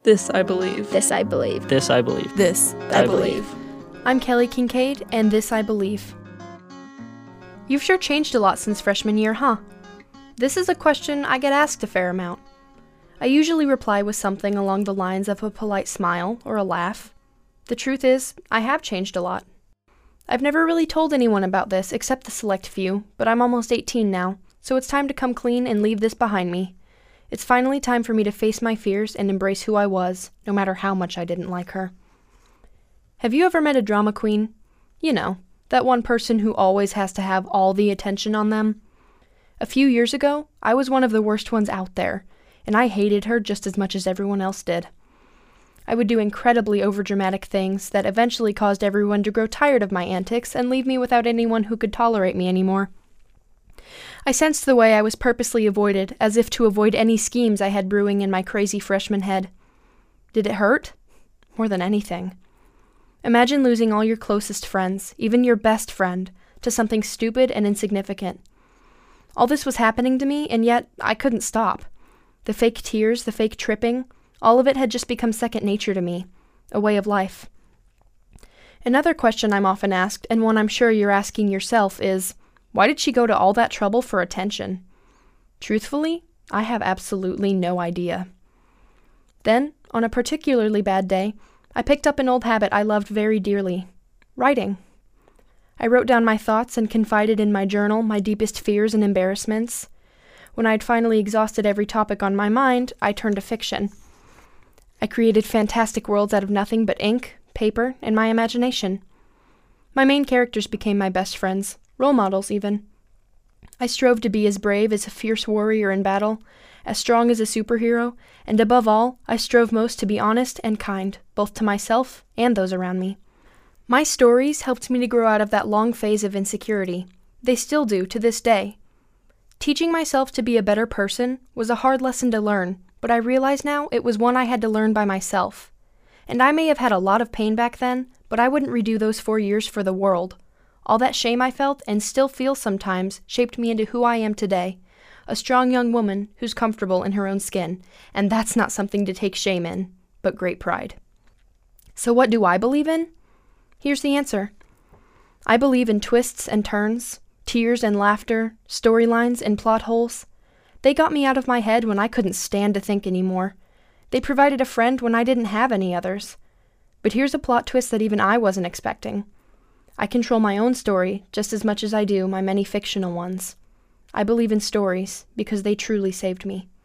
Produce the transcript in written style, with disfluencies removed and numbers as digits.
This I believe. This I believe. This I believe. This I believe. I'm Kelly Kincaid, and this I believe. You've sure changed a lot since freshman year, huh? This is a question I get asked a fair amount. I usually reply with something along the lines of a polite smile or a laugh. The truth is, I have changed a lot. I've never really told anyone about this except the select few, but I'm almost 18 now, so it's time to come clean and leave this behind me. It's finally time for me to face my fears and embrace who I was, no matter how much I didn't like her. Have you ever met a drama queen? You know, that one person who always has to have all the attention on them. A few years ago, I was one of the worst ones out there, and I hated her just as much as everyone else did. I would do incredibly overdramatic things that eventually caused everyone to grow tired of my antics and leave me without anyone who could tolerate me anymore. I sensed the way I was purposely avoided, as if to avoid any schemes I had brewing in my crazy freshman head. Did it hurt? More than anything. Imagine losing all your closest friends, even your best friend, to something stupid and insignificant. All this was happening to me, and yet I couldn't stop. The fake tears, the fake tripping, all of it had just become second nature to me, a way of life. Another question I'm often asked, and one I'm sure you're asking yourself, is, why did she go to all that trouble for attention? Truthfully, I have absolutely no idea. Then, on a particularly bad day, I picked up an old habit I loved very dearly: writing. I wrote down my thoughts and confided in my journal my deepest fears and embarrassments. When I'd finally exhausted every topic on my mind, I turned to fiction. I created fantastic worlds out of nothing but ink, paper, and my imagination. My main characters became my best friends, role models even. I strove to be as brave as a fierce warrior in battle, as strong as a superhero, and above all, I strove most to be honest and kind, both to myself and those around me. My stories helped me to grow out of that long phase of insecurity. They still do to this day. Teaching myself to be a better person was a hard lesson to learn, but I realize now it was one I had to learn by myself. And I may have had a lot of pain back then, but I wouldn't redo those 4 years for the world. All that shame I felt, and still feel sometimes, shaped me into who I am today. A strong young woman who's comfortable in her own skin, and that's not something to take shame in, but great pride. So what do I believe in? Here's the answer. I believe in twists and turns, tears and laughter, storylines and plot holes. They got me out of my head when I couldn't stand to think anymore. They provided a friend when I didn't have any others. But here's a plot twist that even I wasn't expecting. I control my own story just as much as I do my many fictional ones. I believe in stories because they truly saved me.